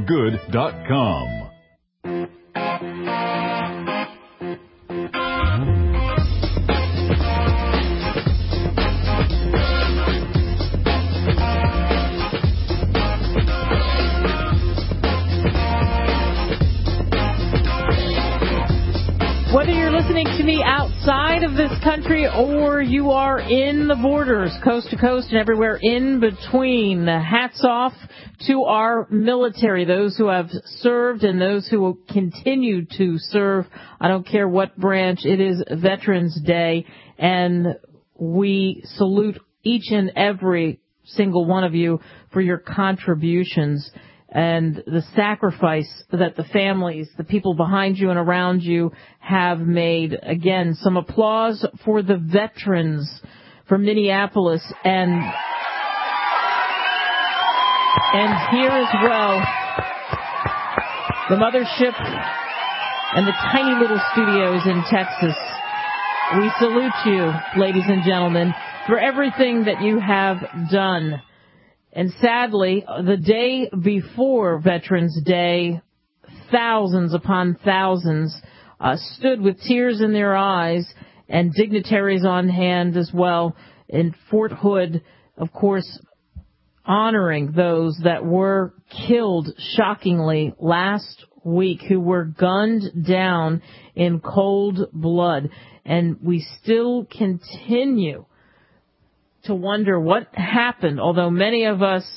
SoundsGood.com. Whether you're listening to me outside of this country or you are in the borders, coast to coast and everywhere in between, hats off to our military, those who have served and those who will continue to serve. I don't care what branch. It is Veterans Day, and we salute each and every single one of you for your contributions and the sacrifice that the families, the people behind you and around you have made. Again, some applause for the veterans from Minneapolis and here as well, the mothership and the tiny little studios in Texas. We salute you, ladies and gentlemen, for everything that you have done. And sadly, the day before Veterans Day, thousands upon thousands stood with tears in their eyes and dignitaries on hand as well in Fort Hood, of course, honoring those that were killed shockingly last week, who were gunned down in cold blood. And we still continue to wonder what happened, although many of us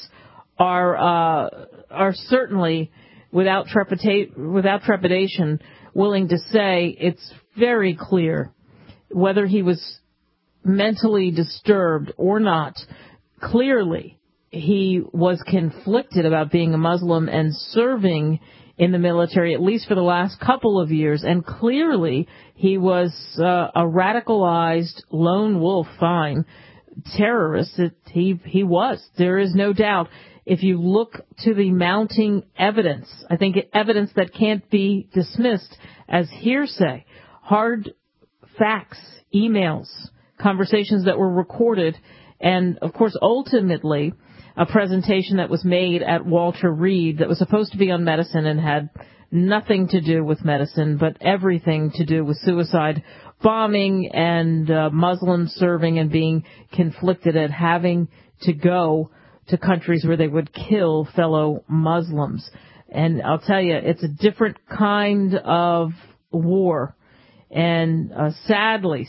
are certainly without trepidation willing to say it's very clear whether he was mentally disturbed or not. Clearly, he was conflicted about being a Muslim and serving in the military, at least for the last couple of years, and clearly he was a radicalized lone wolf, terrorist. He was. There is no doubt. If you look to the mounting evidence, I think evidence that can't be dismissed as hearsay, hard facts, emails, conversations that were recorded, and, of course, ultimately, a presentation that was made at Walter Reed that was supposed to be on medicine and had nothing to do with medicine, but everything to do with suicide bombing and Muslims serving and being conflicted at having to go to countries where they would kill fellow Muslims. And I'll tell you, it's a different kind of war. And sadly,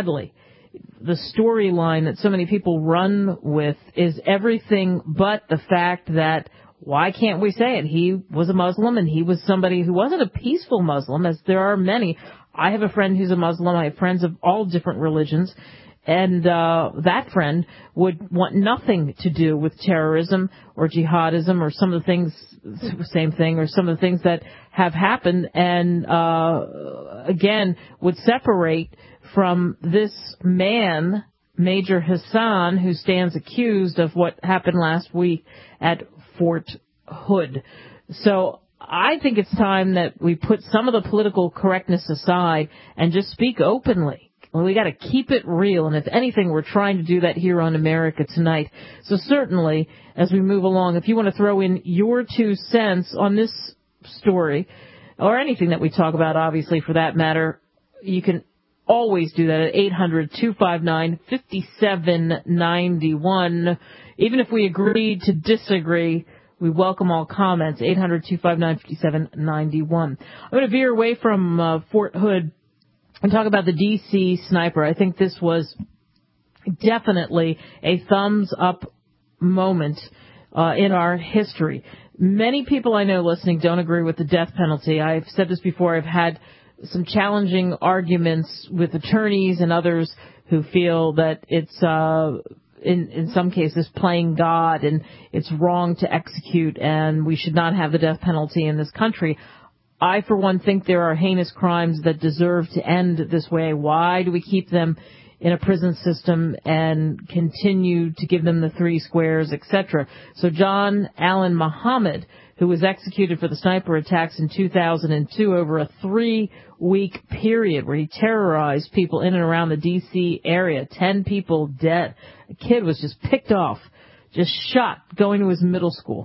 the storyline that so many people run with is everything but the fact that, why can't we say it? He was a Muslim, and he was somebody who wasn't a peaceful Muslim, as there are many. I have a friend who's a Muslim. I have friends of all different religions. And that friend would want nothing to do with terrorism or jihadism or some of the things, same thing, or some of the things that have happened, and again, would separate from this man, Major Hassan, who stands accused of what happened last week at Fort Hood. So I think it's time that we put some of the political correctness aside and just speak openly. Well, we got to keep it real, and if anything, we're trying to do that here on America Tonight. So certainly, as we move along, if you want to throw in your 2 cents on this story, or anything that we talk about, obviously, for that matter, you can always do that at 800-259-5791. Even if we agree to disagree, we welcome all comments. 800-259-5791. I'm going to veer away from Fort Hood and talk about the D.C. sniper. I think this was definitely a thumbs-up moment in our history. Many people I know listening don't agree with the death penalty. I've said this before. I've had some challenging arguments with attorneys and others who feel that it's in some cases playing God, and it's wrong to execute, and we should not have the death penalty in this country. I, for one, think there are heinous crimes that deserve to end this way. Why do we keep them in a prison system and continue to give them the 3 squares, etc.? So John Allen Muhammad, who was executed for the sniper attacks in 2002 over a 3-week period where he terrorized people in and around the D.C. area, 10 people dead. A kid was just picked off, just shot, going to his middle school.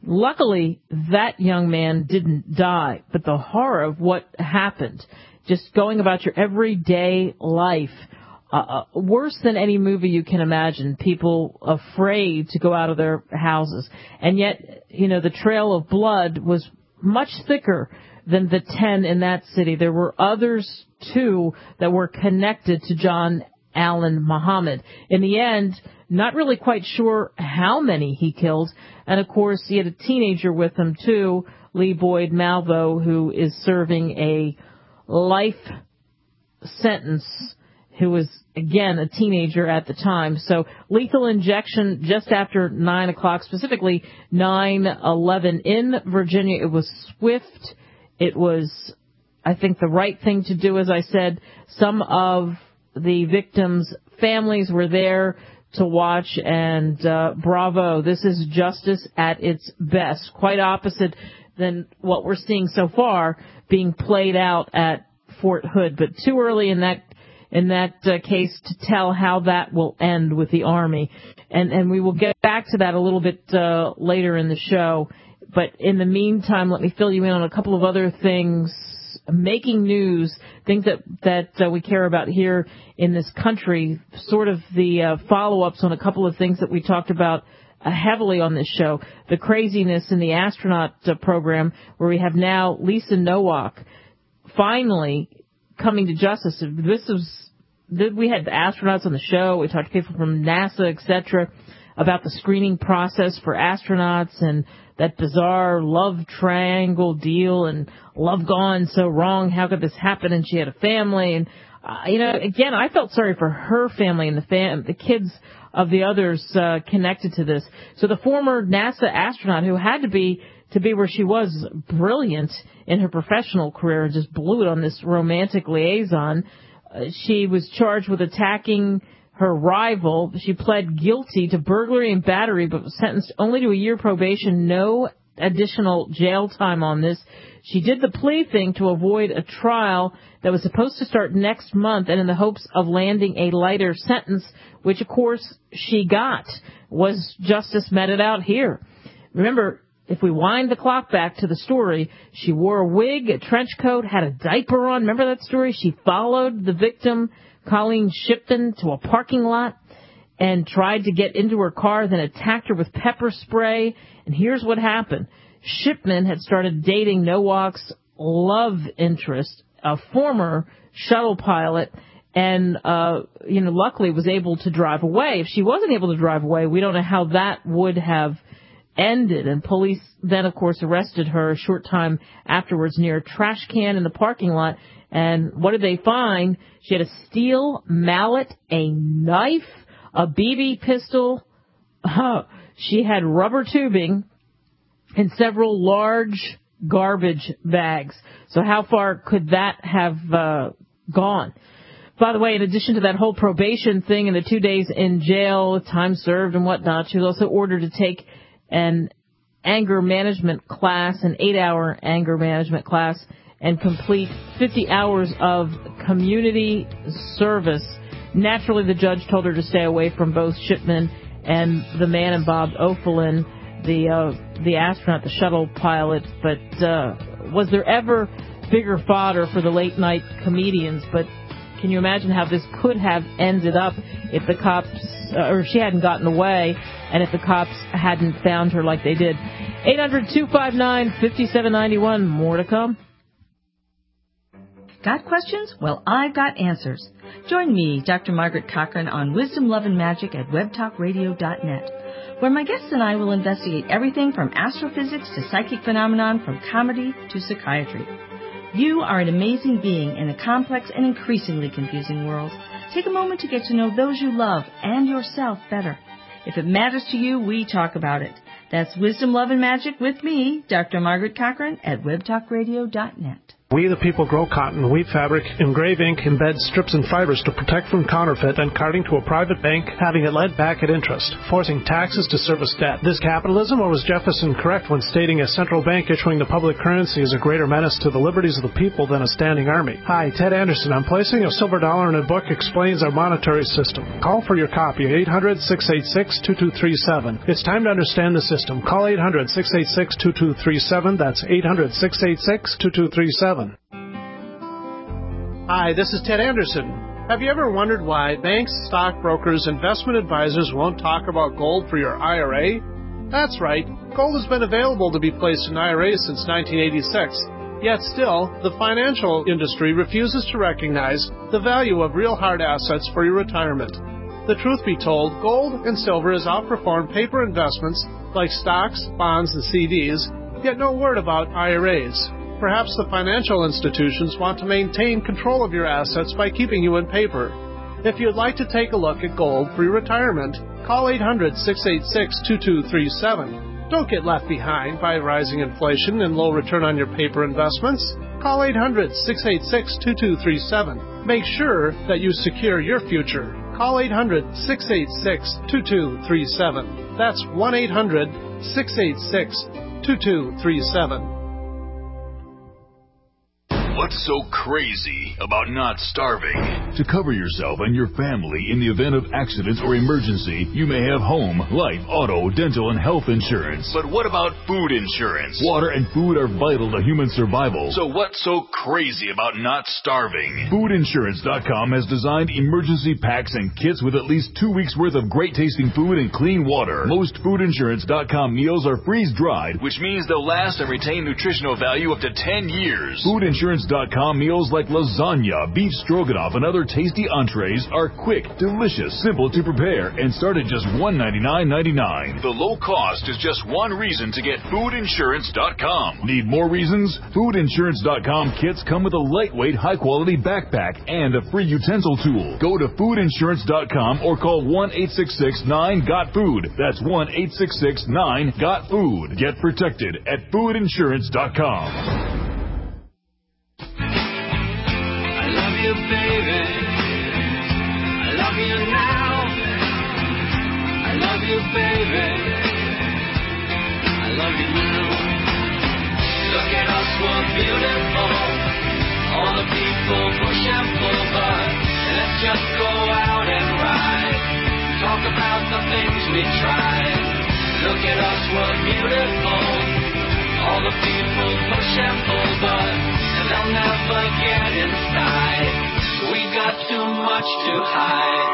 Luckily, that young man didn't die, but the horror of what happened, just going about your everyday life, worse than any movie you can imagine, people afraid to go out of their houses. And yet, the trail of blood was much thicker than the 10 in that city. There were others, too, that were connected to John Allen Muhammad. In the end, not really quite sure how many he killed. And, of course, he had a teenager with him, too, Lee Boyd Malvo, who is serving a life sentence, who was, again, a teenager at the time. So lethal injection just after 9 o'clock, specifically 9/11 in Virginia. It was swift. It was, I think, the right thing to do, as I said. Some of the victims' families were there to watch, and bravo, this is justice at its best. Quite opposite than what we're seeing so far being played out at Fort Hood, but too early in that case to tell how that will end with the Army. And we will get back to that a little bit later in the show. But in the meantime, let me fill you in on a couple of other things, making news, things that we care about here in this country, sort of the follow-ups on a couple of things that we talked about heavily on this show. The craziness in the astronaut program, where we have now Lisa Nowak finally coming to justice. We had the astronauts on the show. We talked to people from NASA, etc., about the screening process for astronauts and that bizarre love triangle deal and love gone so wrong. How could this happen? And she had a family. And, again, I felt sorry for her family and the kids of the others connected to this. So the former NASA astronaut who had to be where she was brilliant in her professional career and just blew it on this romantic liaison. She was charged with attacking her rival. She pled guilty to burglary and battery, but was sentenced only to a year probation, no additional jail time on this. She did the plea thing to avoid a trial that was supposed to start next month, and in the hopes of landing a lighter sentence, which, of course, she got. Was justice meted out here? Remember, if we wind the clock back to the story, she wore a wig, a trench coat, had a diaper on. Remember that story? She followed the victim, Colleen Shipton, to a parking lot and tried to get into her car, then attacked her with pepper spray. And here's what happened. Shipman had started dating Nowak's love interest, a former shuttle pilot, and, luckily was able to drive away. If she wasn't able to drive away, we don't know how that would have ended. And police then, of course, arrested her a short time afterwards near a trash can in the parking lot. And what did they find? She had a steel mallet, a knife, a BB pistol. She had rubber tubing and several large garbage bags. So how far could that have gone? By the way, in addition to that whole probation thing and the 2 days in jail, time served and whatnot, she was also ordered to take an anger management class, an 8-hour anger management class, and complete 50 hours of community service. Naturally, the judge told her to stay away from both Shipman and the man and Bob O'Fallon, the astronaut, the shuttle pilot. But was there ever bigger fodder for the late-night comedians? But can you imagine how this could have ended up if the cops, or if she hadn't gotten away, and if the cops hadn't found her like they did? 800-259-5791. More to come. Got questions? Well, I've got answers. Join me, Dr. Margaret Cochran, on Wisdom, Love, and Magic at webtalkradio.net, where my guests and I will investigate everything from astrophysics to psychic phenomenon, from comedy to psychiatry. You are an amazing being in a complex and increasingly confusing world. Take a moment to get to know those you love and yourself better. If it matters to you, we talk about it. That's Wisdom, Love, and Magic with me, Dr. Margaret Cochran, at webtalkradio.net. We the people grow cotton, weave fabric, engrave ink, embed strips and fibers to protect from counterfeit and carting to a private bank, having it lent back at interest, forcing taxes to service debt. This capitalism, or was Jefferson correct when stating a central bank issuing the public currency is a greater menace to the liberties of the people than a standing army? Hi, Ted Anderson. I'm placing a silver dollar in a book explains our monetary system. Call for your copy at 800-686-2237. It's time to understand the system. Call 800-686-2237. That's 800-686-2237. Hi, this is Ted Anderson. Have you ever wondered why banks, stockbrokers, investment advisors won't talk about gold for your IRA? That's right. Gold has been available to be placed in IRAs since 1986. Yet still, the financial industry refuses to recognize the value of real hard assets for your retirement. The truth be told, gold and silver has outperformed paper investments like stocks, bonds, and CDs, yet no word about IRAs. Perhaps the financial institutions want to maintain control of your assets by keeping you in paper. If you'd like to take a look at gold for your retirement, call 800-686-2237. Don't get left behind by rising inflation and low return on your paper investments. Call 800-686-2237. Make sure that you secure your future. Call 800-686-2237. That's 1-800-686-2237. What's so crazy about not starving? To cover yourself and your family in the event of accidents or emergency, you may have home, life, auto, dental, and health insurance. But what about food insurance? Water and food are vital to human survival. So what's so crazy about not starving? Foodinsurance.com has designed emergency packs and kits with at least 2 weeks' worth of great-tasting food and clean water. Most Foodinsurance.com meals are freeze-dried, which means they'll last and retain nutritional value up to 10 years. Foodinsurance.com meals like lasagna, beef stroganoff, and other tasty entrees are quick, delicious, simple to prepare, and start at just $199.99. The low cost is just one reason to get Foodinsurance.com. Need more reasons? Foodinsurance.com kits come with a lightweight, high-quality backpack and a free utensil tool. Go to Foodinsurance.com or call 1-866-9-GOT-FOOD. That's 1-866-9-GOT-FOOD. Get protected at Foodinsurance.com. Baby, I love you now. I love you, baby. I love you now. Look at us, we're beautiful. All the people push and pull, but let's just go out and ride. Talk about the things we tried. Look at us, we're beautiful. All the people push and pull, but they'll never get inside. We got too much to hide.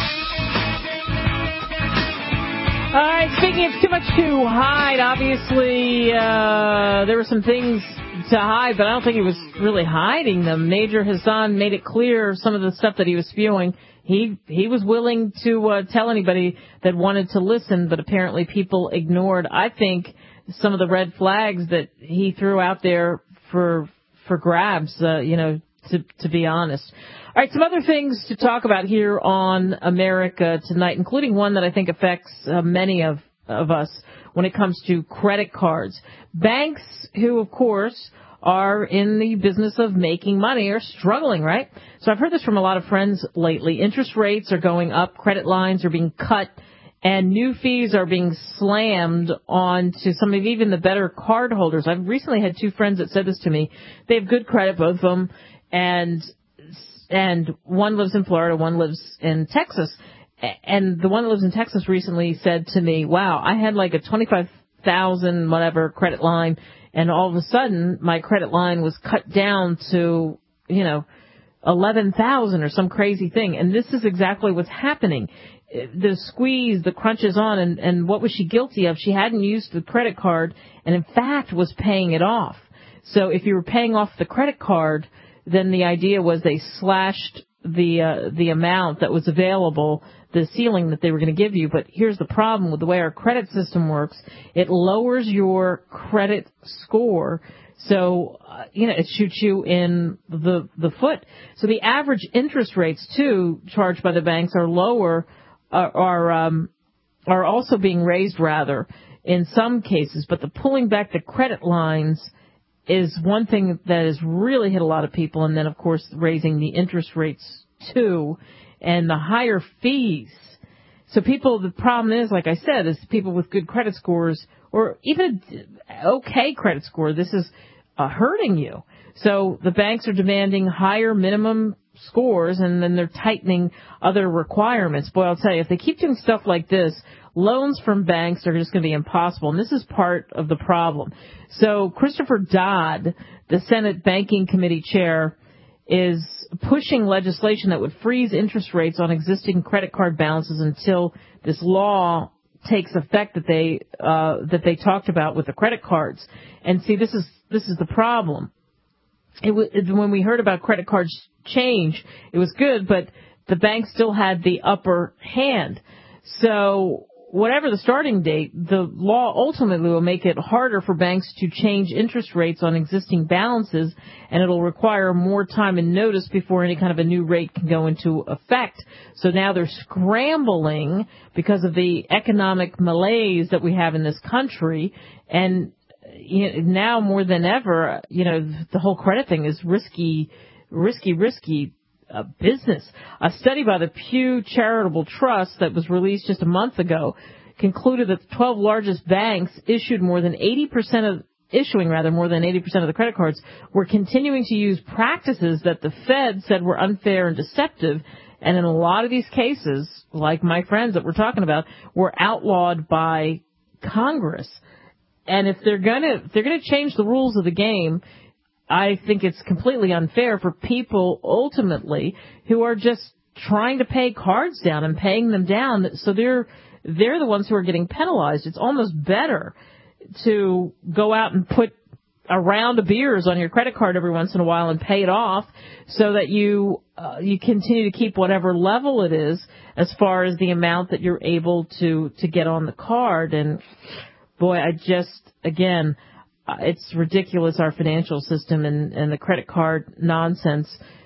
All right, speaking of too much to hide, obviously there were some things to hide, but I don't think he was really hiding them. Major Hassan made it clear some of the stuff that he was spewing. He was willing to tell anybody that wanted to listen, but apparently people ignored, I think, some of the red flags that he threw out there for grabs, to be honest. All right, some other things to talk about here on America Tonight, including one that I think affects many of us when it comes to credit cards. Banks, who, of course, are in the business of making money, are struggling, right? So I've heard this from a lot of friends lately. Interest rates are going up, credit lines are being cut, and new fees are being slammed onto some of even the better card holders. I've recently had two friends that said this to me. They have good credit, both of them, and one lives in Florida, one lives in Texas. And the one that lives in Texas recently said to me, wow, I had like a $25,000 whatever credit line, and all of a sudden my credit line was cut down to, $11,000 or some crazy thing. And this is exactly what's happening. The squeeze, the crunch is on, and what was she guilty of? She hadn't used the credit card and, in fact, was paying it off. So if you were paying off the credit card, then the idea was they slashed the amount that was available, the ceiling that they were going to give you. But here's the problem with the way our credit system works. It lowers your credit score. So, it shoots you in the foot. So the average interest rates, too, charged by the banks are lower, are also being raised, rather, in some cases. But the pulling back the credit lines is one thing that has really hit a lot of people, and then, of course, raising the interest rates, too, and the higher fees. So people, the problem is, like I said, is people with good credit scores or even okay credit score, this is hurting you. So the banks are demanding higher minimum scores, and then they're tightening other requirements. Boy, I'll tell you, if they keep doing stuff like this, loans from banks are just going to be impossible, and this is part of the problem. So Christopher Dodd, the Senate Banking Committee chair, is pushing legislation that would freeze interest rates on existing credit card balances until this law takes effect that they talked about with the credit cards. And see, this is the problem. When we heard about credit cards change, it was good, but the bank still had the upper hand. So whatever the starting date, the law ultimately will make it harder for banks to change interest rates on existing balances, and it'll require more time and notice before any kind of a new rate can go into effect. So now they're scrambling because of the economic malaise that we have in this country, and now more than ever, the whole credit thing is risky business. A study by the Pew Charitable Trust that was released just a month ago concluded that the 12 largest banks issuing more than 80% of the credit cards were continuing to use practices that the Fed said were unfair and deceptive. And in a lot of these cases, like my friends that we're talking about, were outlawed by Congress. And if they're gonna change the rules of the game, I think it's completely unfair for people ultimately who are just trying to pay cards down and paying them down. So they're the ones who are getting penalized. It's almost better to go out and put a round of beers on your credit card every once in a while and pay it off so that you continue to keep whatever level it is as far as the amount that you're able to get on the card. And boy, again, it's ridiculous, our financial system and the credit card nonsense.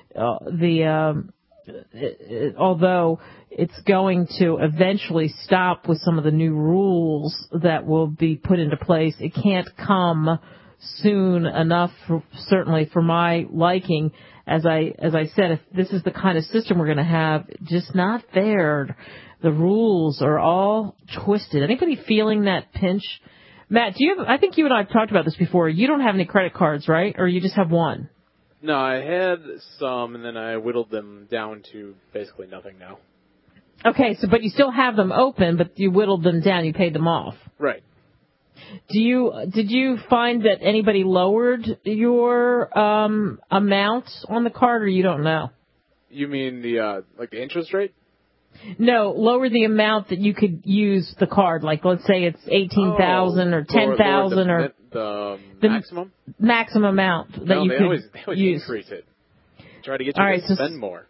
Although it's going to eventually stop with some of the new rules that will be put into place, it can't come soon enough, certainly for my liking. As I said, if this is the kind of system we're going to have, just not fair. The rules are all twisted. Anybody feeling that pinch? Matt, I think you and I have talked about this before. You don't have any credit cards, right? Or you just have one? No, I had some, and then I whittled them down to basically nothing now. Okay, but you still have them open, but you whittled them down. You paid them off. Right. Did you find that anybody lowered your amount on the card, or you don't know? You mean the interest rate? No, lower the amount that you could use the card. Like, let's say it's $18,000 or $10,000 or the maximum maximum amount that you could they always use. Increase it. Try to get you to spend more.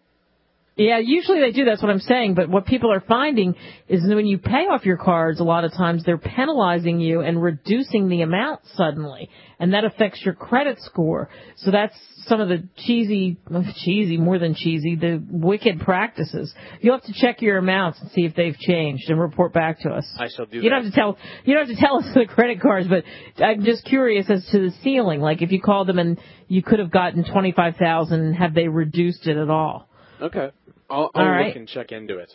Yeah, usually they do. That's what I'm saying. But what people are finding is that when you pay off your cards, a lot of times they're penalizing you and reducing the amount suddenly, and that affects your credit score. So that's some of the more than cheesy, the wicked practices. You'll have to check your amounts and see if they've changed and report back to us. I shall do that. You don't have to tell us the credit cards, but I'm just curious as to the ceiling. Like if you called them and you could have gotten $25,000, have they reduced it at all? Okay. I'll look and check into it.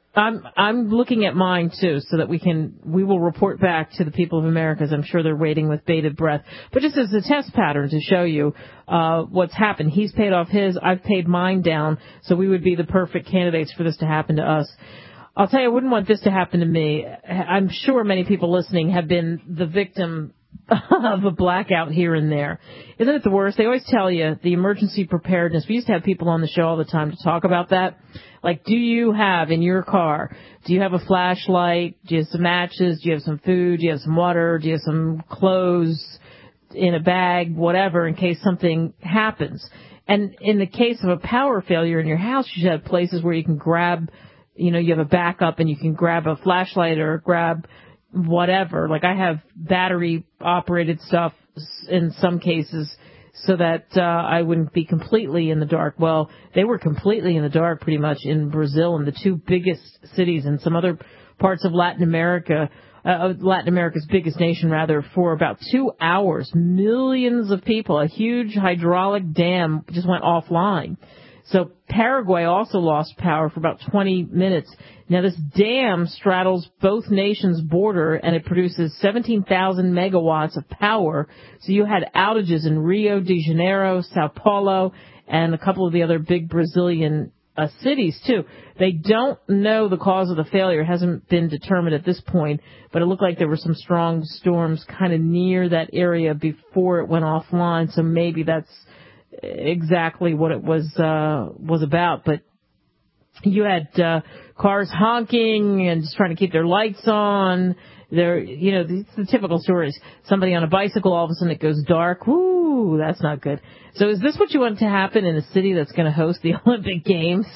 I'm looking at mine too, so that we will report back to the people of America, as I'm sure they're waiting with bated breath. But just as a test pattern to show you what's happened, he's paid off his, I've paid mine down, so we would be the perfect candidates for this to happen to us. I'll tell you, I wouldn't want this to happen to me. I'm sure many people listening have been the victim of a blackout here and there. Isn't it the worst? They always tell you the emergency preparedness. We used to have people on the show all the time to talk about that. Like, do you have in your car, do you have a flashlight? Do you have some matches? Do you have some food? Do you have some water? Do you have some clothes in a bag? Whatever, in case something happens. And in the case of a power failure in your house, you should have places where you can grab, you have a backup and you can grab a flashlight or grab whatever. Like I have battery operated stuff in some cases so that I wouldn't be completely in the dark. Well, they were completely in the dark pretty much in Brazil and the two biggest cities and some other parts of Latin America. Latin America's biggest nation, rather, for about 2 hours. Millions of people, a huge hydraulic dam just went offline. So Paraguay also lost power for about 20 minutes. Now, this dam straddles both nations' border, and it produces 17,000 megawatts of power. So you had outages in Rio de Janeiro, Sao Paulo, and a couple of the other big Brazilian cities, too. They don't know the cause of the failure. It hasn't been determined at this point, but it looked like there were some strong storms kind of near that area before it went offline, so maybe that's exactly what it was about. But you had cars honking and just trying to keep their lights on. It's the typical stories. Somebody on a bicycle, all of a sudden it goes dark. Woo, that's not good. So is this what you want to happen in a city that's going to host the Olympic Games?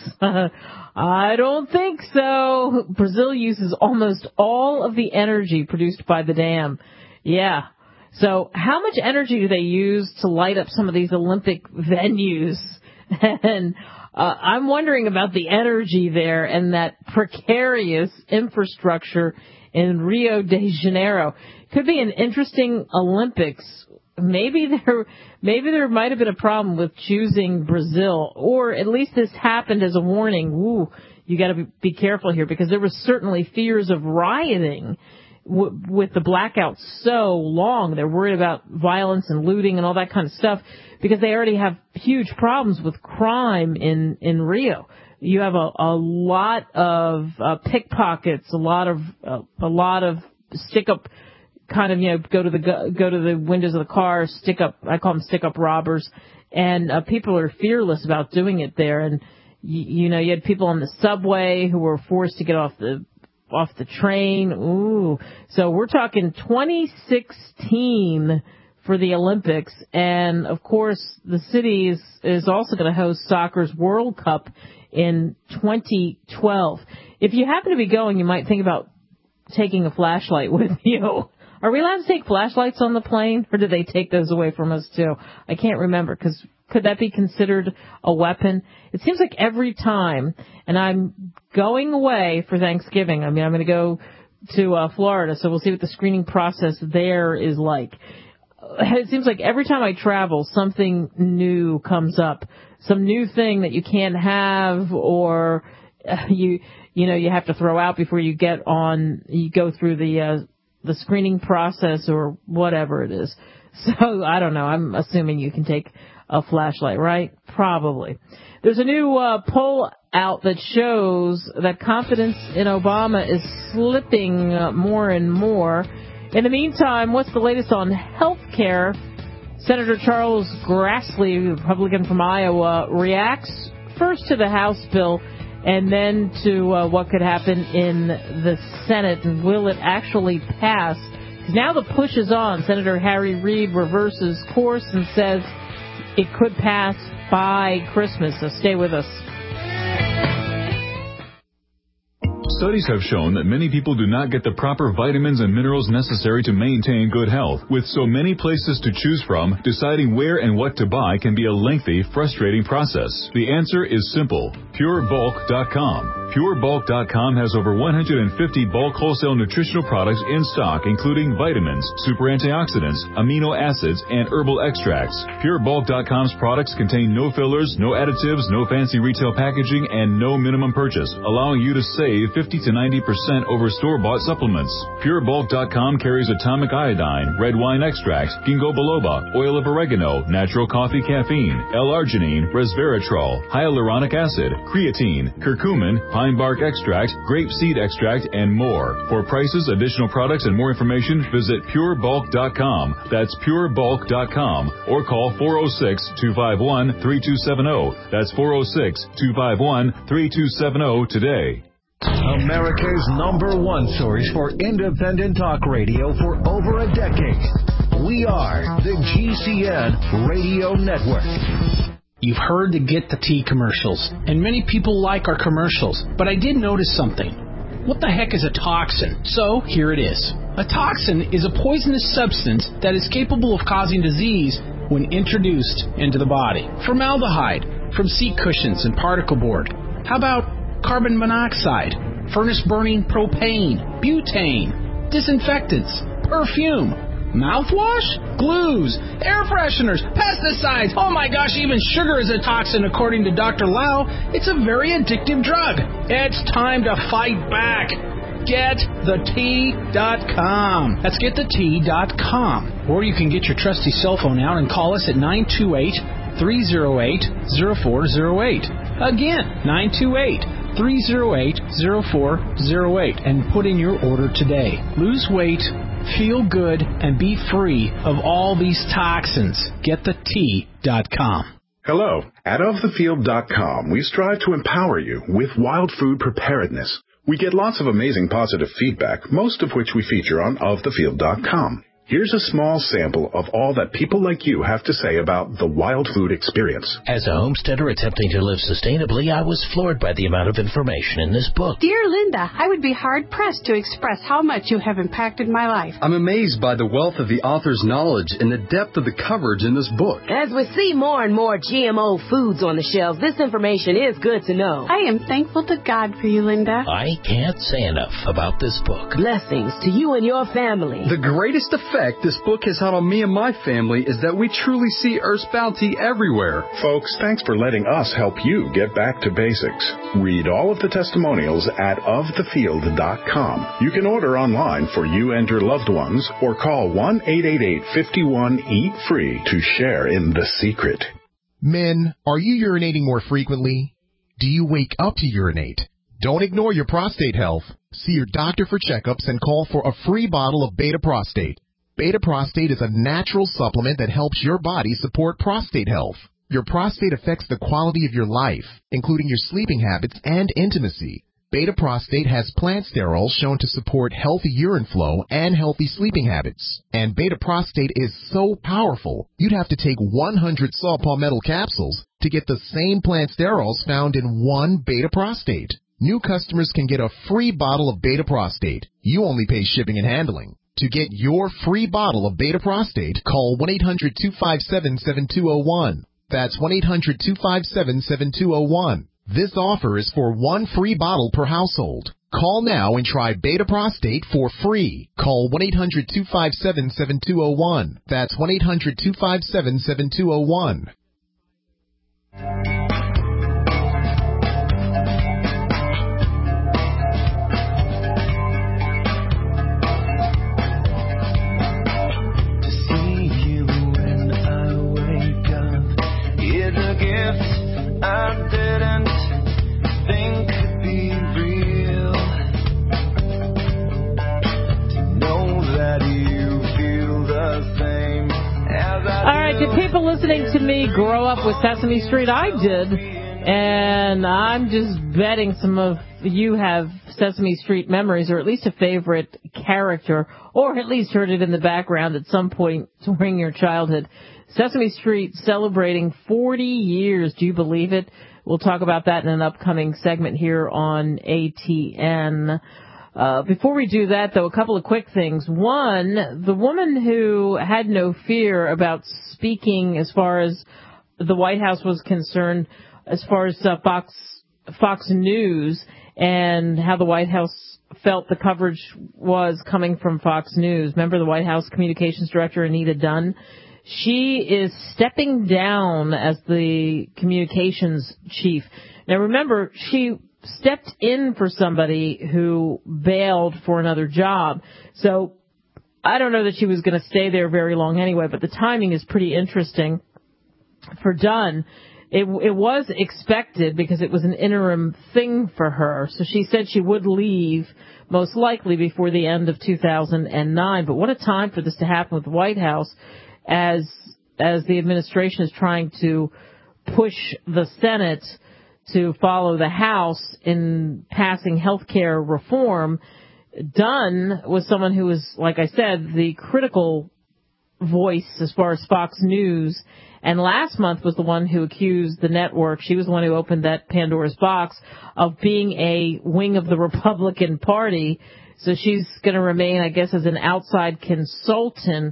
I don't think so. Brazil uses almost all of the energy produced by the dam. Yeah. So how much energy do they use to light up some of these Olympic venues? And I'm wondering about the energy there and that precarious infrastructure in Rio de Janeiro. Could be an interesting Olympics. Maybe there might have been a problem with choosing Brazil, or at least this happened as a warning. Ooh, you got to be careful here, because there was certainly fears of rioting with the blackout so long. They're worried about violence and looting and all that kind of stuff, because they already have huge problems with crime in Rio. You have a lot of pickpockets, a lot of stick up, kind of, go to the windows of the car, stick up. I call them stick up robbers, and people are fearless about doing it there. And you had people on the subway who were forced to get off the train. Ooh, so we're talking 2016 for the Olympics, and of course the city is also going to host soccer's World Cup in 2012. If you happen to be going, you might think about taking a flashlight with you. Are we allowed to take flashlights on the plane, or do they take those away from us too? I can't remember, because could that be considered a weapon? It seems like every time, and I'm going away for Thanksgiving. I mean, I'm going to go to Florida, so we'll see what the screening process there is like. It seems like every time I travel, something new comes up, some new thing that you can't have, or you have to throw out before you go through the screening process or whatever it is. So I don't know. I'm assuming you can take a flashlight, right? Probably. There's a new poll out that shows that confidence in Obama is slipping more and more. In the meantime, what's the latest on health care? Senator Charles Grassley, Republican from Iowa, reacts first to the House bill and then to what could happen in the Senate, and will it actually pass? Now the push is on. Senator Harry Reid reverses course and says it could pass by Christmas, so stay with us. Studies have shown that many people do not get the proper vitamins and minerals necessary to maintain good health. With so many places to choose from, deciding where and what to buy can be a lengthy, frustrating process. The answer is simple. PureBulk.com. PureBulk.com has over 150 bulk wholesale nutritional products in stock, including vitamins, super antioxidants, amino acids, and herbal extracts. PureBulk.com's products contain no fillers, no additives, no fancy retail packaging, and no minimum purchase, allowing you to save 50 to 90% over store-bought supplements. PureBulk.com carries atomic iodine, red wine extracts, ginkgo biloba, oil of oregano, natural coffee caffeine, L-arginine, resveratrol, hyaluronic acid, creatine, curcumin, pine bark extract, grape seed extract, and more. For prices, additional products, and more information, visit PureBulk.com. That's PureBulk.com, or call 406-251-3270. That's 406-251-3270 today. America's #1 source for independent talk radio for over a decade. We are the GCN Radio Network. You've heard the Get the Tea commercials, and many people like our commercials, but I did notice something. What the heck is a toxin? So, here it is. A toxin is a poisonous substance that is capable of causing disease when introduced into the body. Formaldehyde from seat cushions and particle board. How about carbon monoxide, furnace burning propane, butane, disinfectants, perfume, mouthwash, glues, air fresheners, pesticides. Oh my gosh, even sugar is a toxin according to Dr. Lau. It's a very addictive drug. It's time to fight back. GetTheT.com. That's GetTheT.com. Or you can get your trusty cell phone out and call us at 928-308-0408. Again, 928-308-0408. And put in your order today. Lose weight, feel good, and be free of all these toxins. GetTheT.com. Hello. At OfTheField.com, we strive to empower you with wild food preparedness. We get lots of amazing positive feedback, most of which we feature on OfTheField.com. Here's a small sample of all that people like you have to say about the wild food experience. As a homesteader attempting to live sustainably, I was floored by the amount of information in this book. Dear Linda, I would be hard-pressed to express how much you have impacted my life. I'm amazed by the wealth of the author's knowledge and the depth of the coverage in this book. As we see more and more GMO foods on the shelves, this information is good to know. I am thankful to God for you, Linda. I can't say enough about this book. Blessings to you and your family. The greatest effect this book has had on me and my family is that we truly see Earth's bounty everywhere. Folks, thanks for letting us help you get back to basics. Read all of the testimonials at ofthefield.com. You can order online for you and your loved ones or call 1-888-51-EAT-FREE to share in the secret. Men, are you urinating more frequently? Do you wake up to urinate? Don't ignore your prostate health. See your doctor for checkups and call for a free bottle of Beta Prostate. Beta Prostate is a natural supplement that helps your body support prostate health. Your prostate affects the quality of your life, including your sleeping habits and intimacy. Beta Prostate has plant sterols shown to support healthy urine flow and healthy sleeping habits. And Beta Prostate is so powerful, you'd have to take 100 saw palmetto capsules to get the same plant sterols found in one Beta Prostate. New customers can get a free bottle of Beta Prostate. You only pay shipping and handling. To get your free bottle of Beta Prostate, call 1-800-257-7201. That's 1-800-257-7201. This offer is for one free bottle per household. Call now and try Beta Prostate for free. Call 1-800-257-7201. That's 1-800-257-7201. I didn't think could be real. To know that you feel the same as I do. All right, did people listening to me grow up with Sesame Street? I did. And I'm just betting some of you have Sesame Street memories, or at least a favorite character, or at least heard it in the background at some point during your childhood. Sesame Street celebrating 40 years. Do you believe it? We'll talk about that in an upcoming segment here on ATN. Before we do that, though, a couple of quick things. One, the woman who had no fear about speaking as far as the White House was concerned, as far as Fox News and how the White House felt the coverage was coming from Fox News. Remember the White House Communications Director, Anita Dunn? She is stepping down as the communications chief. Now remember, she stepped in for somebody who bailed for another job. So I don't know that she was going to stay there very long anyway, but the timing is pretty interesting for Dunn. It was expected because it was an interim thing for her. So she said she would leave most likely before the end of 2009. But what a time for this to happen with the White House as the administration is trying to push the Senate to follow the House in passing health care reform. Dunn was someone who was, like I said, the critical voice as far as Fox News, and last month was the one who accused the network, she was the one who opened that Pandora's box, of being a wing of the Republican Party. So she's going to remain, I guess, as an outside consultant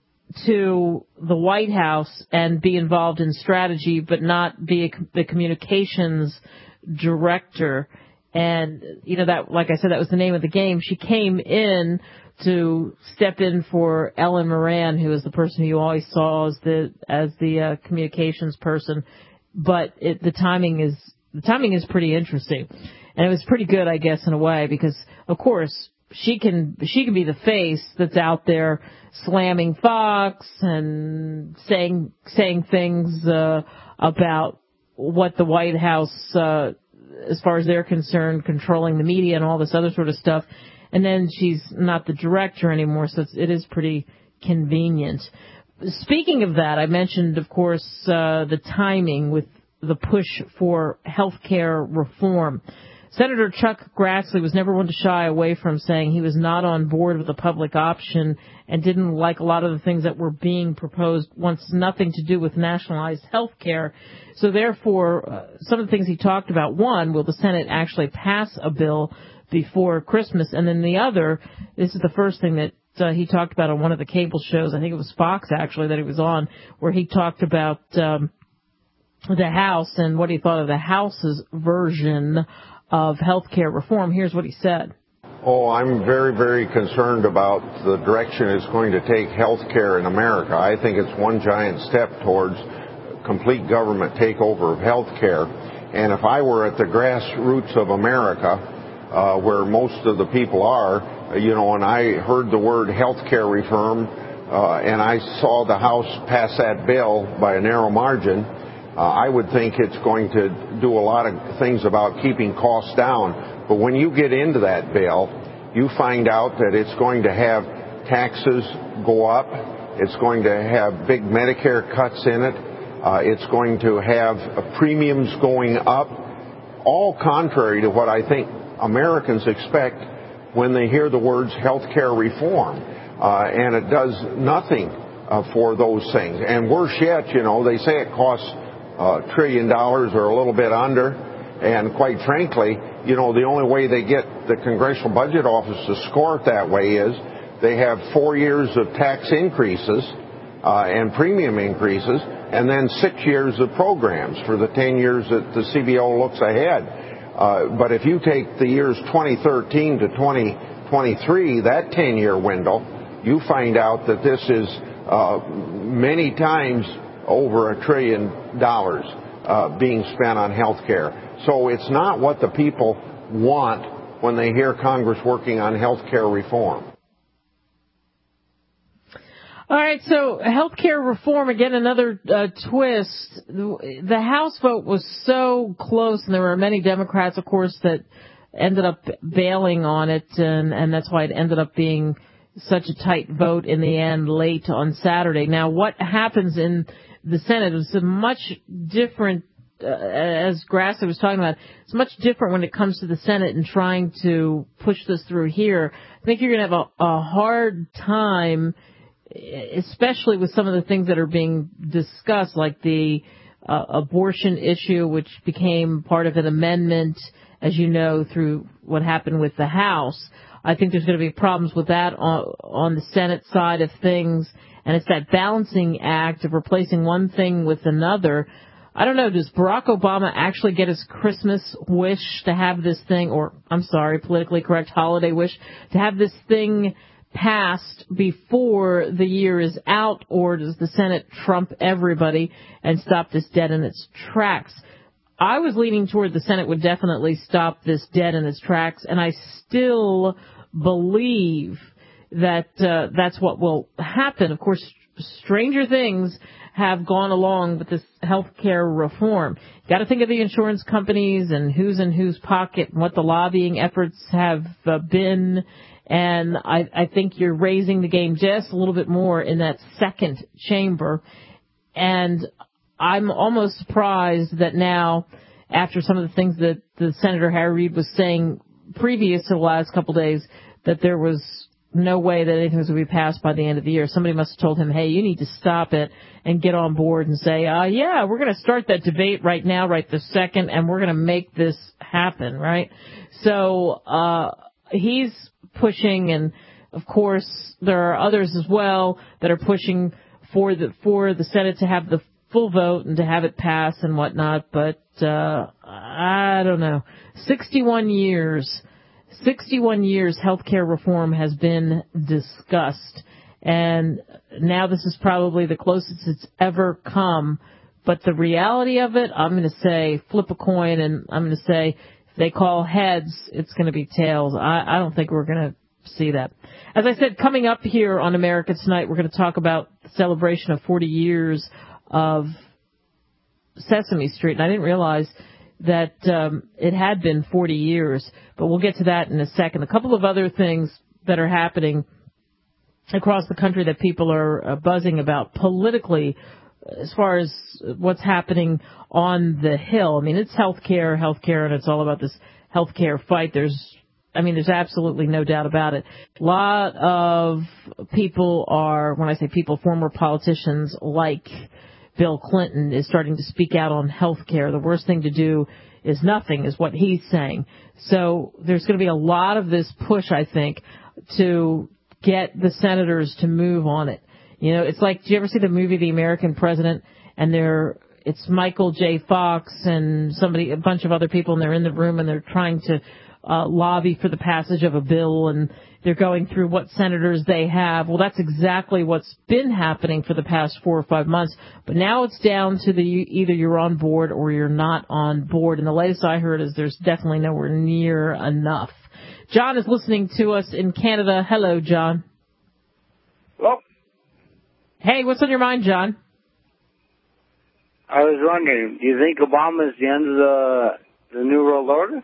to the White House and be involved in strategy, but not be the communications director. And, you know, that, like I said, that was the name of the game. She came in to step in for Ellen Moran, who is the person who you always saw as the communications person. But the timing is pretty interesting, and it was pretty good, I guess, in a way, because of course she can be the face that's out there slamming Fox and saying things about what the White House, as far as they're concerned, controlling the media and all this other sort of stuff. And then she's not the director anymore, so it is pretty convenient. Speaking of that, I mentioned, of course, the timing with the push for health care reform. Senator Chuck Grassley was never one to shy away from saying he was not on board with the public option and didn't like a lot of the things that were being proposed, wants nothing to do with nationalized health care. So therefore, some of the things he talked about, one, will the Senate actually pass a bill before Christmas? And then the other, this is the first thing that he talked about on one of the cable shows, I think it was Fox actually that he was on, where he talked about the House and what he thought of the House's version of health care reform. Here's what he said. Oh, I'm very, very concerned about the direction it's going to take health care in America. I think it's one giant step towards complete government takeover of health care. And if I were at the grassroots of America, where most of the people are, and I heard the word health care reform, and I saw the House pass that bill by a narrow margin, I would think it's going to do a lot of things about keeping costs down. But when you get into that bill, you find out that it's going to have taxes go up. It's going to have big Medicare cuts in it. It's going to have premiums going up, all contrary to what I think Americans expect when they hear the words health care reform. And it does nothing for those things. And worse yet, they say it costs $1 trillion or a little bit under, and quite frankly, the only way they get the Congressional Budget Office to score it that way is they have 4 years of tax increases and premium increases, and then 6 years of programs for the 10 years that the CBO looks ahead. But if you take the years 2013 to 2023, that 10-year window, you find out that this is many times over $1 trillion being spent on health care. So it's not what the people want when they hear Congress working on health care reform. All right, so health care reform, again, another twist. The House vote was so close, and there were many Democrats, of course, that ended up bailing on it, and that's why it ended up being such a tight vote in the end late on Saturday. Now, what happens in the Senate is a much different, as Grassley was talking about, it's much different when it comes to the Senate and trying to push this through here. I think you're going to have a hard time, especially with some of the things that are being discussed, like the abortion issue, which became part of an amendment, as you know, through what happened with the House. I think there's going to be problems with that on the Senate side of things, and it's that balancing act of replacing one thing with another. I don't know, does Barack Obama actually get his Christmas wish to have this thing, or, I'm sorry, politically correct holiday wish, to have this thing passed before the year is out, or does the Senate trump everybody and stop this dead in its tracks? I was leaning toward the Senate would definitely stop this dead in its tracks, and I still believe that that's what will happen. Of course, stranger things have gone along with this health care reform. You got to think of the insurance companies and who's in whose pocket and what the lobbying efforts have been. And I think you're raising the game just a little bit more in that second chamber. And I'm almost surprised that now, after some of the things that the Senator Harry Reid was saying previous to the last couple of days, that there was no way that anything was going to be passed by the end of the year. Somebody must have told him, hey, you need to stop it and get on board and say, yeah, we're going to start that debate right now, right this second, and we're going to make this happen, right? So he's pushing, and of course there are others as well that are pushing for the Senate to have the full vote and to have it pass and whatnot, but I don't know. 61 years 61 years health care reform has been discussed, and now this is probably the closest it's ever come. But the reality of it, I'm going to say flip a coin, and I'm going to say if they call heads, it's going to be tails. I don't think we're going to see that. As I said, coming up here on America Tonight, we're going to talk about the celebration of 40 years of Sesame Street, and I didn't realize that it had been 40 years, but we'll get to that in a second. A couple of other things that are happening across the country that people are buzzing about politically as far as what's happening on the Hill. I mean, it's healthcare, and it's all about this healthcare fight. There's absolutely no doubt about it. A lot of people are, when I say people, former politicians like Bill Clinton is starting to speak out on health care. The worst thing to do is nothing, is what he's saying. So there's going to be a lot of this push, I think, to get the senators to move on it. You know, it's like, do you ever see the movie The American President? And it's Michael J. Fox and a bunch of other people, and they're in the room and they're trying to lobby for the passage of a bill, and they're going through what senators they have. Well, that's exactly what's been happening for the past 4 or 5 months. But now it's down to either you're on board or you're not on board. And the latest I heard is there's definitely nowhere near enough. John is listening to us in Canada. Hello, John. Hello. Hey, what's on your mind, John? I was wondering, do you think Obama is the end of the New World Order?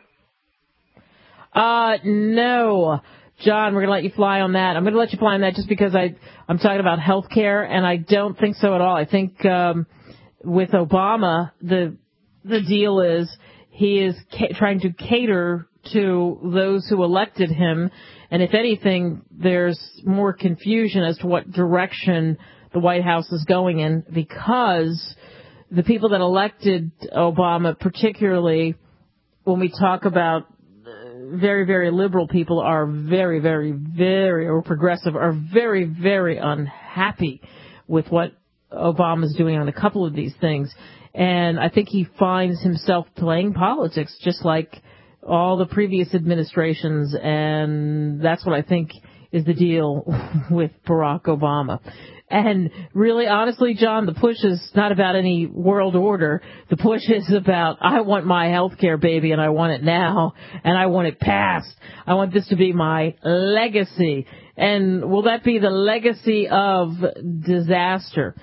No. John, we're going to let you fly on that. I'm going to let you fly on that just because I'm talking about health care, and I don't think so at all. I think with Obama, the deal is he is trying to cater to those who elected him, and if anything, there's more confusion as to what direction the White House is going in, because the people that elected Obama, particularly when we talk about very, very liberal people, are very, very, very, or progressive, are very, very unhappy with what Obama's doing on a couple of these things. And I think he finds himself playing politics just like all the previous administrations, and that's what I think is the deal with Barack Obama. And really, honestly, John, the push is not about any world order. The push is about, I want my health care, baby, and I want it now, and I want it passed. I want this to be my legacy. And will that be the legacy of disaster?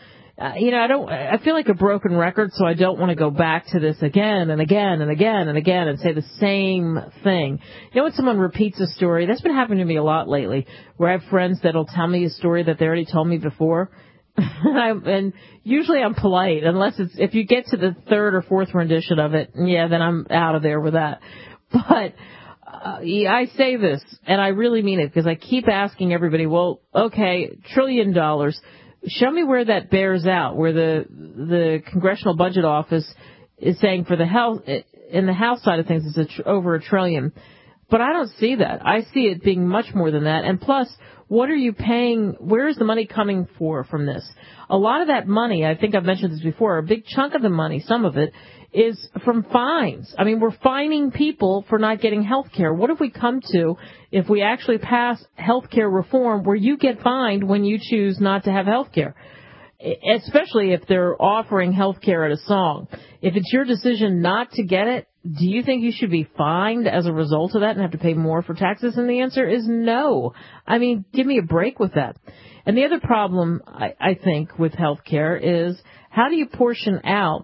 I feel like a broken record, so I don't want to go back to this again and again and again and again and say the same thing. You know, when someone repeats a story, that's been happening to me a lot lately, where I have friends that'll tell me a story that they already told me before. And usually I'm polite, unless if you get to the third or fourth rendition of it, yeah, then I'm out of there with that. But I say this, and I really mean it, because I keep asking everybody, well, okay, $1 trillion. Show me where that bears out, where the Congressional Budget Office is saying for the health, in the House side of things, it's over $1 trillion. But I don't see that. I see it being much more than that. And plus, what are you paying? Where is the money coming from this? A lot of that money, I think I've mentioned this before, a big chunk of the money, some of it, is from fines. I mean, we're fining people for not getting health care. What have we come to if we actually pass health care reform where you get fined when you choose not to have health care? Especially if they're offering health care at a song. If it's your decision not to get it, do you think you should be fined as a result of that and have to pay more for taxes? And the answer is no. I mean, give me a break with that. And the other problem, I think, with health care is how do you portion out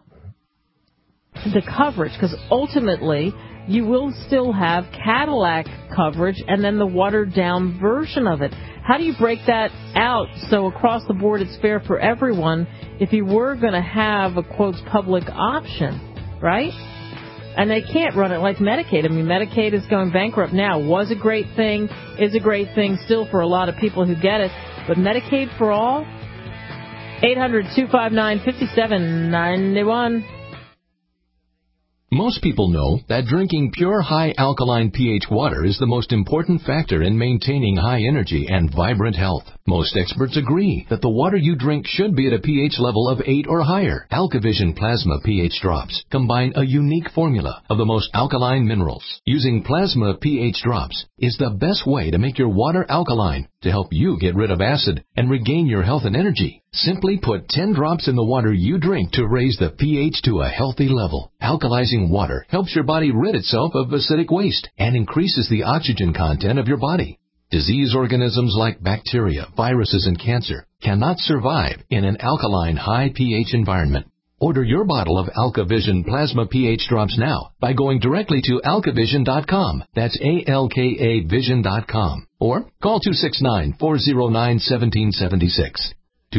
the coverage? Because ultimately, you will still have Cadillac coverage and then the watered-down version of it. How do you break that out so across the board it's fair for everyone if you were going to have a, quote, public option, right? And they can't run it like Medicaid. I mean, Medicaid is going bankrupt now. Was a great thing, is a great thing still for a lot of people who get it. But Medicaid for all? 800-259-5791. Most people know that drinking pure high alkaline pH water is the most important factor in maintaining high energy and vibrant health. Most experts agree that the water you drink should be at a pH level of 8 or higher. AlkaVision Plasma pH drops combine a unique formula of the most alkaline minerals. Using Plasma pH drops is the best way to make your water alkaline to help you get rid of acid and regain your health and energy. Simply put 10 drops in the water you drink to raise the pH to a healthy level. Alkalizing water helps your body rid itself of acidic waste and increases the oxygen content of your body. Disease organisms like bacteria, viruses, and cancer cannot survive in an alkaline high pH environment. Order your bottle of AlkaVision Plasma pH drops now by going directly to alkavision.com. That's ALKA Vision.com. Or call 269-409-1776.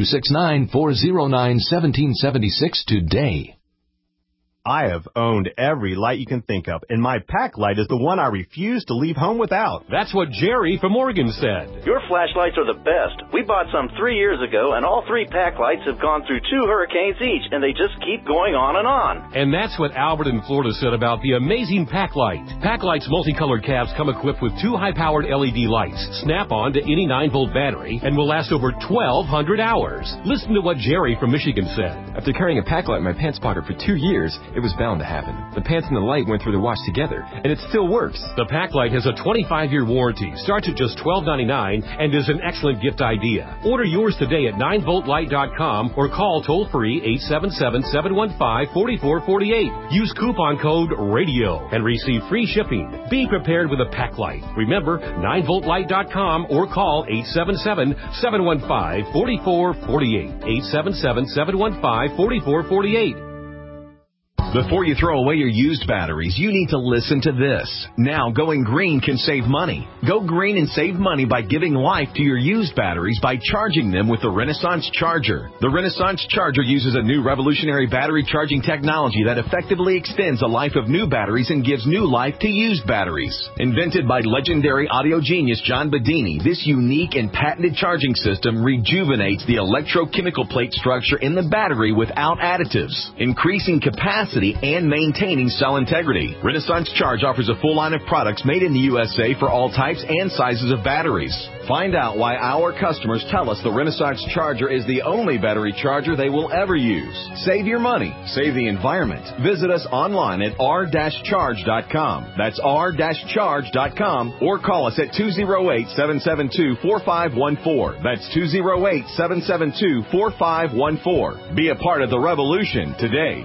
269-409-1776 today. I have owned every light you can think of, and my pack light is the one I refuse to leave home without. That's what Jerry from Oregon said. Your flashlights are the best. We bought some 3 years ago, and all 3 pack lights have gone through 2 hurricanes each, and they just keep going on and on. And that's what Albert in Florida said about the amazing pack light. Pack light's multicolored cabs come equipped with 2 high-powered LED lights, snap on to any 9-volt battery, and will last over 1,200 hours. Listen to what Jerry from Michigan said. After carrying a pack light in my pants pocket for 2 years, it was bound to happen. The pants and the light went through the wash together, and it still works. The pack light has a 25-year warranty, starts at just $12.99, and is an excellent gift idea. Order yours today at 9voltlight.com or call toll-free 877-715-4448. Use coupon code RADIO and receive free shipping. Be prepared with a pack light. Remember, 9voltlight.com or call 877-715-4448. 877-715-4448. Before you throw away your used batteries, you need to listen to this. Now, going green can save money. Go green and save money by giving life to your used batteries by charging them with the Renaissance Charger. The Renaissance Charger uses a new revolutionary battery charging technology that effectively extends the life of new batteries and gives new life to used batteries. Invented by legendary audio genius John Bedini, this unique and patented charging system rejuvenates the electrochemical plate structure in the battery without additives, increasing capacity and maintaining cell integrity. Renaissance Charge offers a full line of products made in the USA for all types and sizes of batteries. Find out why our customers tell us the Renaissance Charger is the only battery charger they will ever use. Save your money. Save the environment. Visit us online at r-charge.com. That's r-charge.com or call us at 208-772-4514. That's 208-772-4514. Be a part of the revolution today.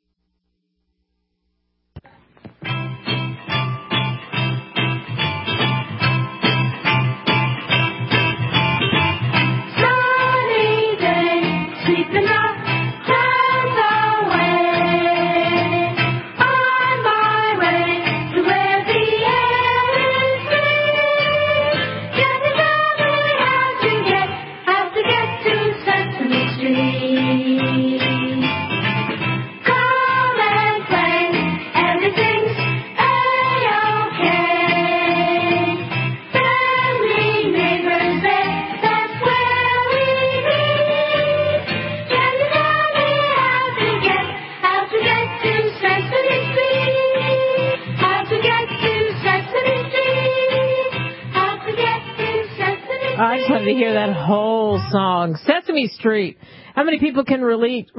I just wanted to hear that whole song. Sesame Street. How many people can relate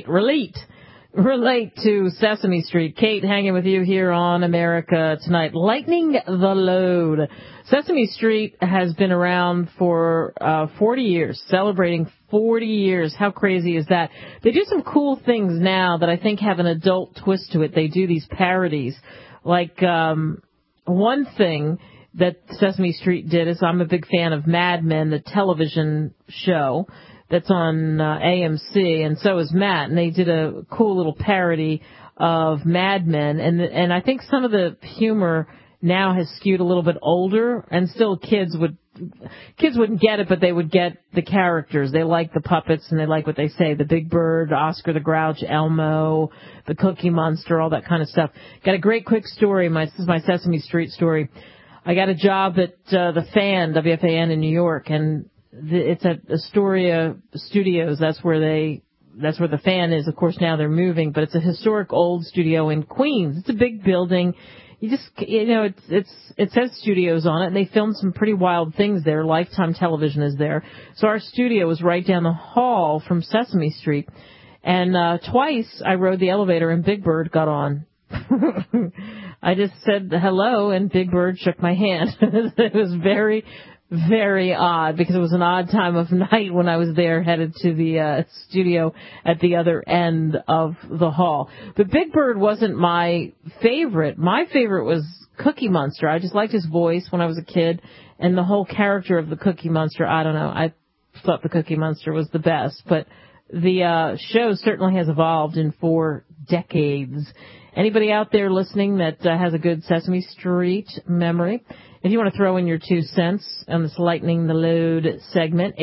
to Sesame Street? Kate hanging with you here on America Tonight. Lightening the Load. Sesame Street has been around for 40 years, celebrating 40 years. How crazy is that? They do some cool things now that I think have an adult twist to it. They do these parodies. Like one thing that Sesame Street did is, I'm a big fan of Mad Men, the television show that's on AMC, and so is Matt, and they did a cool little parody of Mad Men, and I think some of the humor now has skewed a little bit older, and still kids wouldn't get it, but they would get the characters. They like the puppets, and they like what they say. The Big Bird, Oscar the Grouch, Elmo, the Cookie Monster, all that kind of stuff. Got a great quick story. This is my Sesame Street story. I got a job at the Fan, WFAN in New York, and it's at Astoria Studios. That's where they that's where the fan is. Of course, now they're moving, but it's a historic old studio in Queens. It's a big building. It says studios on it, and they filmed some pretty wild things there. Lifetime Television is there. So our studio was right down the hall from Sesame Street. And twice I rode the elevator and Big Bird got on. I just said hello and Big Bird shook my hand. It was very, very odd because it was an odd time of night when I was there headed to the studio at the other end of the hall. But Big Bird wasn't my favorite. My favorite was Cookie Monster. I just liked his voice when I was a kid and the whole character of the Cookie Monster. I don't know. I thought the Cookie Monster was the best, but the show certainly has evolved in 4 decades. Anybody out there listening that has a good Sesame Street memory? If you want to throw in your 2 cents on this Lightening the Load segment,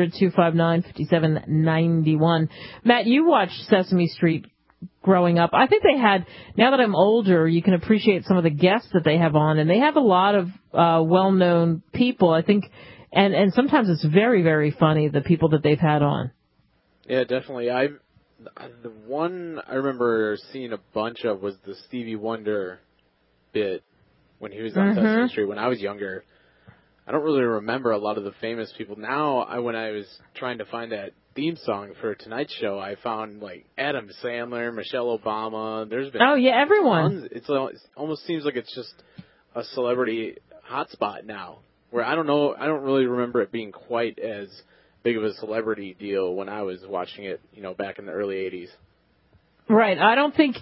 800-259-5791. Matt, you watched Sesame Street growing up. I think they had, now that I'm older, you can appreciate some of the guests that they have on, and they have a lot of well-known people, I think, and sometimes it's very, very funny, the people that they've had on. Yeah, definitely. The one I remember seeing a bunch of was the Stevie Wonder bit when he was on Sesame Street when I was younger. I don't really remember a lot of the famous people. Now, when I was trying to find that theme song for Tonight Show, I found like Adam Sandler, Michelle Obama. There's been everyone. It almost seems like it's just a celebrity hotspot now. Where I don't really remember it being quite as big of a celebrity deal when I was watching it, back in the early 80s. Right. I don't think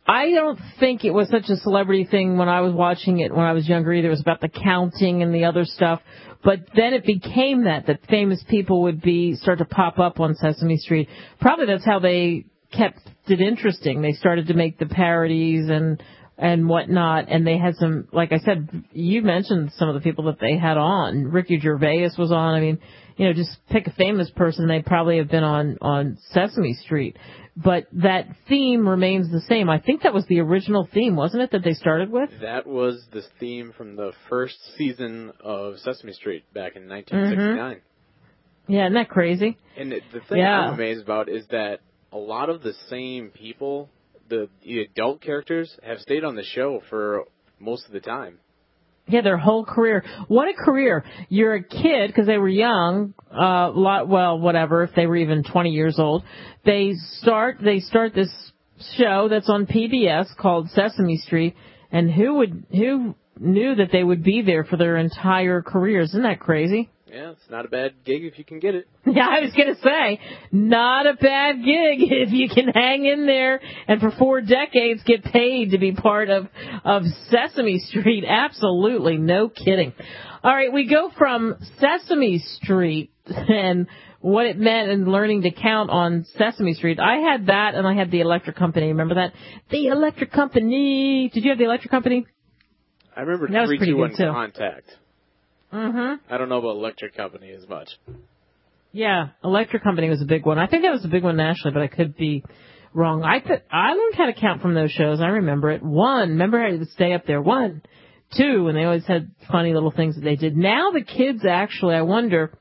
it was such a celebrity thing when I was watching it when I was younger either. It was about the counting and the other stuff. But then it became that famous people would start to pop up on Sesame Street. Probably that's how they kept it interesting. They started to make the parodies and whatnot, and they had some, like I said, you mentioned some of the people that they had on. Ricky Gervais was on. I mean, just pick a famous person, they probably have been on Sesame Street. But that theme remains the same. I think that was the original theme, wasn't it, that they started with? That was the theme from the first season of Sesame Street back in 1969. Yeah, isn't that crazy? And the thing I'm amazed about is that a lot of the same people, the adult characters, have stayed on the show for most of the time. Yeah, their whole career. What a career. You're a kid, because they were young, whatever, if they were even 20 years old. They start this show that's on PBS called Sesame Street, and who knew that they would be there for their entire careers? Isn't that crazy? Yeah, it's not a bad gig if you can get it. Yeah, I was going to say, not a bad gig if you can hang in there and for 4 decades get paid to be part of Sesame Street. Absolutely, no kidding. All right, we go from Sesame Street and what it meant and learning to count on Sesame Street. I had that and I had the Electric Company. Remember that? The Electric Company. Did you have the Electric Company? I remember 3-2-1 Contact. Mm-hmm. I don't know about Electric Company as much. Yeah, Electric Company was a big one. I think that was a big one nationally, but I could be wrong. I learned how to count from those shows. I remember it. 1, remember how you would stay up there? 1, 2, and they always had funny little things that they did. Now the kids actually, I wonder,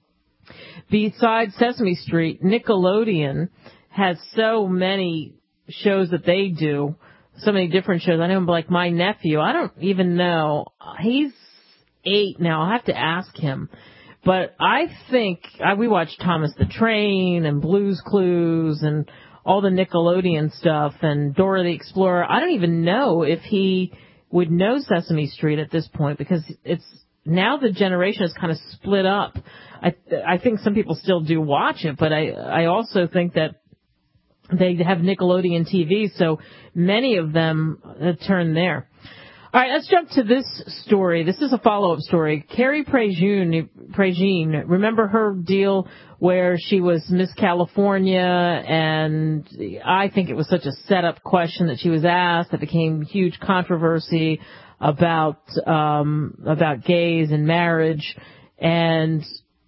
besides Sesame Street, Nickelodeon has so many shows that they do, so many different shows. I know, like my nephew, I don't even know. He's 8 now. I'll have to ask him. But I think we watched Thomas the Train and Blue's Clues and all the Nickelodeon stuff and Dora the Explorer. I don't even know if he would know Sesame Street at this point because it's now the generation is kind of split up. I think some people still do watch it, but I also think that they have Nickelodeon TV, so many of them turn there. All right, let's jump to this story. This is a follow-up story. Carrie Prejean, remember her deal where she was Miss California, and I think it was such a set-up question that she was asked that became huge controversy about gays and marriage, and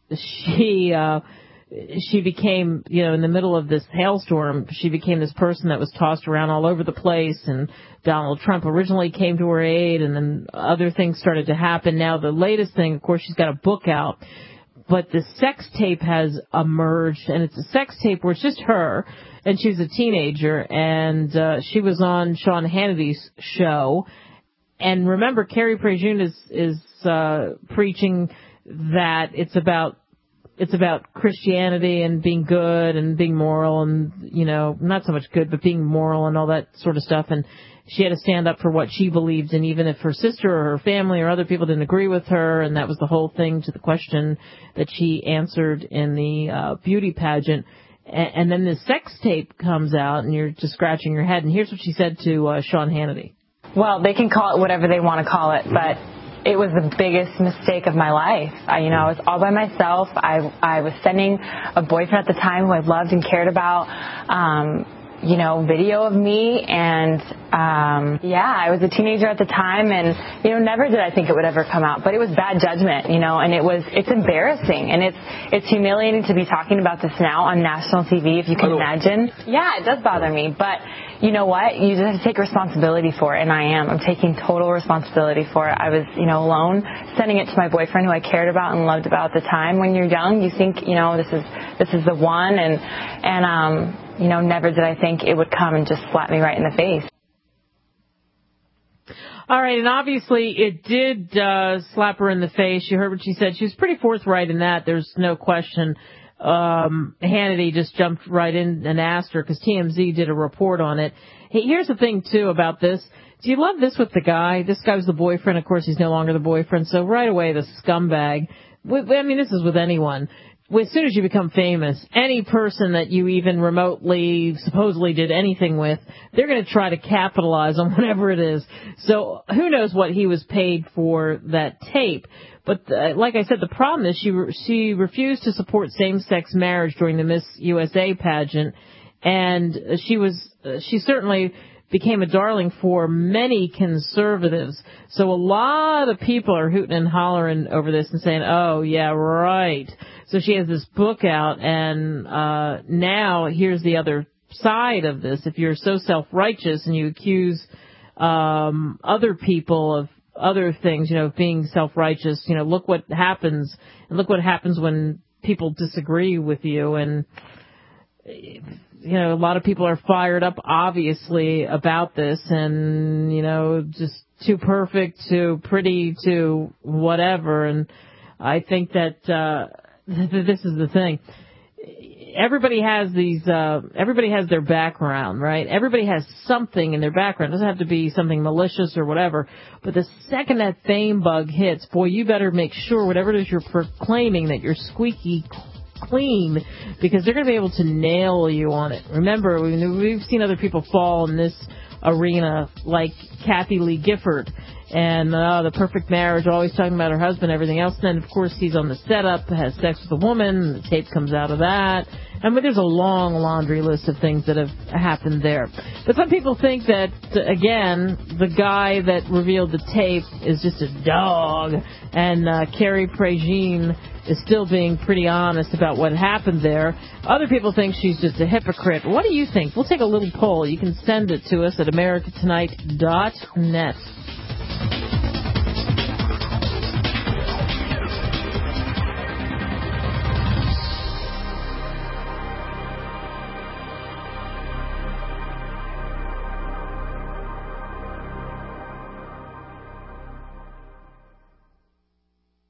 she became, in the middle of this hailstorm, she became this person that was tossed around all over the place, and Donald Trump originally came to her aid, and then other things started to happen. Now, the latest thing, of course, she's got a book out. but the sex tape has emerged, and it's a sex tape where it's just her, and she's a teenager, and she was on Sean Hannity's show. And remember, Carrie Prejean is preaching that it's about Christianity and being good and being moral and, you know, not so much good, but being moral and all that sort of stuff. And she had to stand up for what she believed, and even if her sister or her family or other people didn't agree with her, and that was the whole thing to the question that she answered in the beauty pageant. And then the sex tape comes out, and you're just scratching your head. And here's what she said to Sean Hannity. Well, they can call it whatever they want to call it, but it was the biggest mistake of my life. I was all by myself. I was sending a boyfriend at the time who I loved and cared about, video of me, and I was a teenager at the time, and never did I think it would ever come out, but it was bad judgment, and it's embarrassing, and it's humiliating to be talking about this now on national TV, if you can imagine. Yeah, it does bother me, but you know what? You just have to take responsibility for it, and I'm taking total responsibility for it. I was, alone, sending it to my boyfriend who I cared about and loved about at the time. When you're young, you think, this is the one, and never did I think it would come and just slap me right in the face. All right, and obviously it did slap her in the face. You heard what she said. She was pretty forthright in that. There's no question. Hannity just jumped right in and asked her because TMZ did a report on it. Hey, here's the thing, too, about this. Do you love this with the guy? This guy was the boyfriend. Of course, he's no longer the boyfriend. So right away, the scumbag. This is with anyone. As soon as you become famous, any person that you even remotely supposedly did anything with, they're going to try to capitalize on whatever it is. So who knows what he was paid for that tape. But like I said, the problem is she refused to support same-sex marriage during the Miss USA pageant, and she certainly became a darling for many conservatives. So a lot of people are hooting and hollering over this and saying, oh, yeah, right. So she has this book out, and now here's the other side of this. If you're so self-righteous and you accuse other people of other things, being self-righteous, look what happens, and look what happens when people disagree with you. And a lot of people are fired up, obviously, about this, and, just too perfect, too pretty, too whatever. And I think that this is the thing. Everybody has everybody has their background, right? Everybody has something in their background. It doesn't have to be something malicious or whatever. But the second that fame bug hits, boy, you better make sure whatever it is you're proclaiming that you're squeaky clean, because they're going to be able to nail you on it. Remember, we've seen other people fall in this arena, like Kathy Lee Gifford, and the perfect marriage, always talking about her husband, everything else. And then, of course, he's on the setup, has sex with a woman, the tape comes out of that. There's a long laundry list of things that have happened there. But some people think that, again, the guy that revealed the tape is just a dog, and Carrie Prejean is still being pretty honest about what happened there. Other people think she's just a hypocrite. What do you think? We'll take a little poll. You can send it to us at americatonight.net.